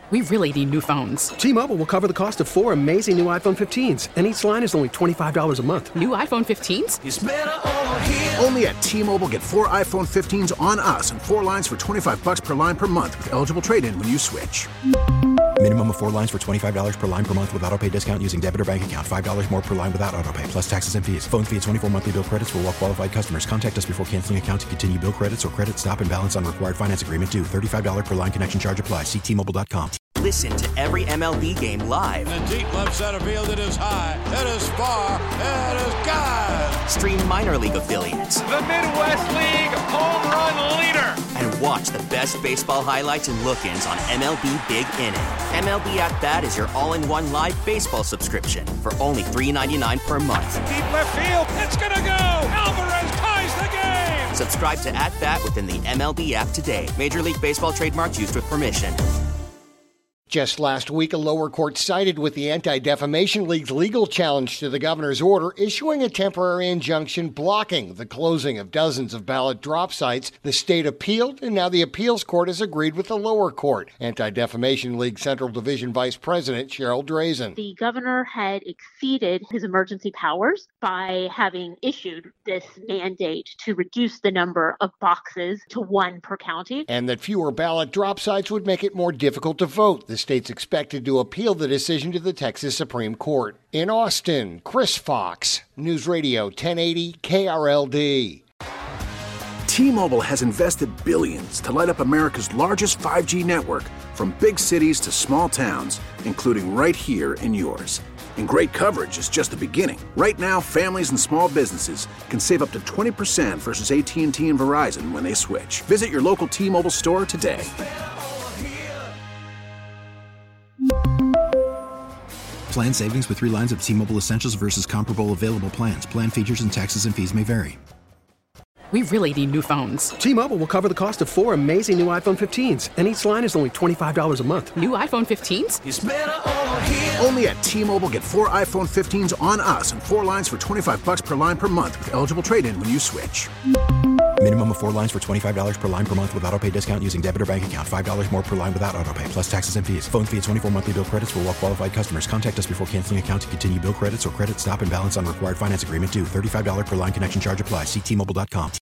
We really need new phones. T-Mobile will cover the cost of 4 amazing new iPhone 15s, and each line is only $25 a month. New iPhone 15s? It's better over here. Only at T-Mobile, get 4 iPhone 15s on us and 4 lines for $25 per line per month with eligible trade-in when you switch. Minimum of 4 lines for $25 per line per month with autopay discount using debit or bank account. $5 more per line without autopay, plus taxes and fees. Phone fee at 24 monthly bill credits for well-qualified customers. Contact us before canceling account to continue bill credits or credit stop and balance on required finance agreement due. $35 per line connection charge applies. See T-Mobile.com. Listen to every MLB game live. In the deep left center field, it is high, it is far, it is gone. Stream minor league affiliates. The Midwest League home run leader. And watch the best baseball highlights and look-ins on MLB Big Inning. MLB At Bat is your all-in-one live baseball subscription for only $3.99 per month. Deep left field, it's gonna go. Alvarez ties the game. Subscribe to At Bat within the MLB app today. Major League Baseball trademarks used with permission. Just last week, a lower court sided with the Anti-Defamation League's legal challenge to the governor's order, issuing a temporary injunction blocking the closing of dozens of ballot drop sites. The state appealed, and now the appeals court has agreed with the lower court. Anti-Defamation League Central Division Vice President Cheryl Drazen. The governor had exceeded his emergency powers by having issued this mandate to reduce the number of boxes to 1 per county. And that fewer ballot drop sites would make it more difficult to vote. The state's expected to appeal the decision to the Texas Supreme Court. In Austin, Chris Fox, News Radio 1080 KRLD. T-Mobile has invested billions to light up America's largest 5G network, from big cities to small towns, including right here in yours. And great coverage is just the beginning. Right now, families and small businesses can save up to 20% versus AT&T and Verizon when they switch. Visit your local T-Mobile store today. Plan savings with 3 lines of T-Mobile Essentials versus comparable available plans. Plan features and taxes and fees may vary. We really need new phones. T-Mobile will cover the cost of 4 amazing new iPhone 15s, and each line is only $25 a month. New iPhone 15s? It's better over here. Only at T-Mobile, get 4 iPhone 15s on us and 4 lines for $25 per line per month with eligible trade-in when you switch. Minimum of 4 lines for $25 per line per month with autopay discount using debit or bank account. $5 more per line without autopay, plus taxes and fees. Phone fee at 24 monthly bill credits for well-qualified customers. Contact us before canceling account to continue bill credits or credit stop and balance on required finance agreement due. $35 per line connection charge applies. See T-Mobile.com.